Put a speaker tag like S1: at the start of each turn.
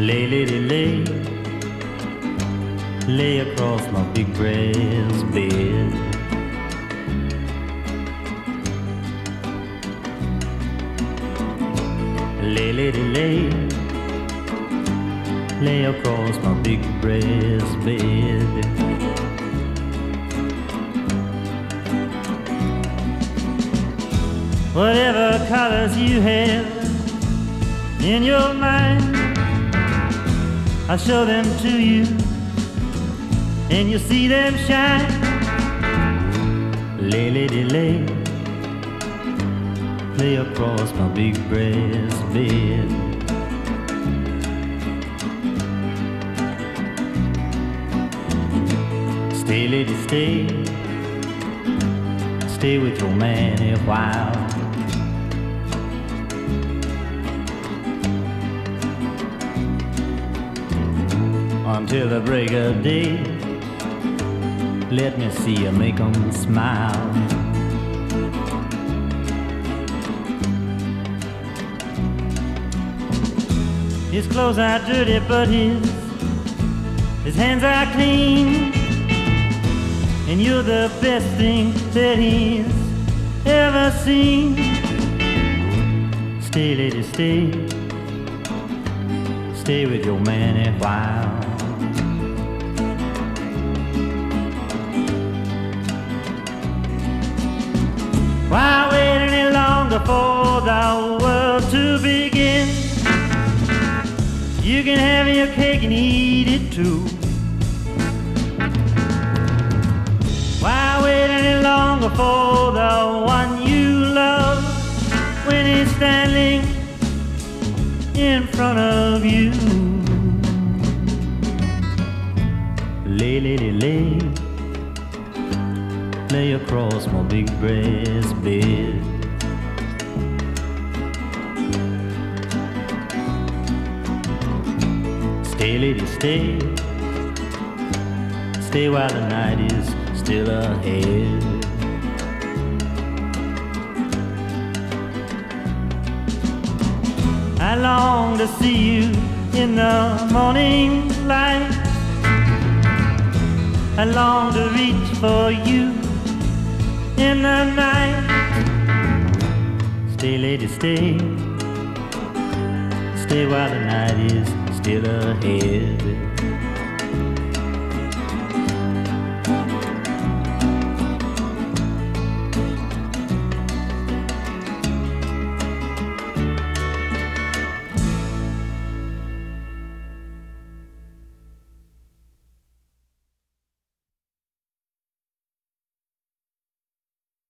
S1: Lay, lady, lay, lay across my big brass bed. Lay, lady, lay, lay across my big brass bed. Whatever colors you have in your mind, I'll show them to you, and you'll see them shine. Lay, lady, lay, lay across my big brass bed. Stay, lady, stay, stay with your man a while. Until the break of day, let me see you make 'em smile. His clothes are dirty, but his hands are clean, and you're the best thing that he's ever seen. Stay, lady, stay, stay with your man a while. Why wait any longer for the world to begin? You can have your cake and eat it too. Why wait any longer for the one you love when he's standing in front of you? Lay, lady, lay, lay across my big brass bed. Stay, lady, stay, stay while the night is still ahead. I long to see you in the morning light. I long to reach for you in the night. Stay, lady, stay, stay while the night is still ahead.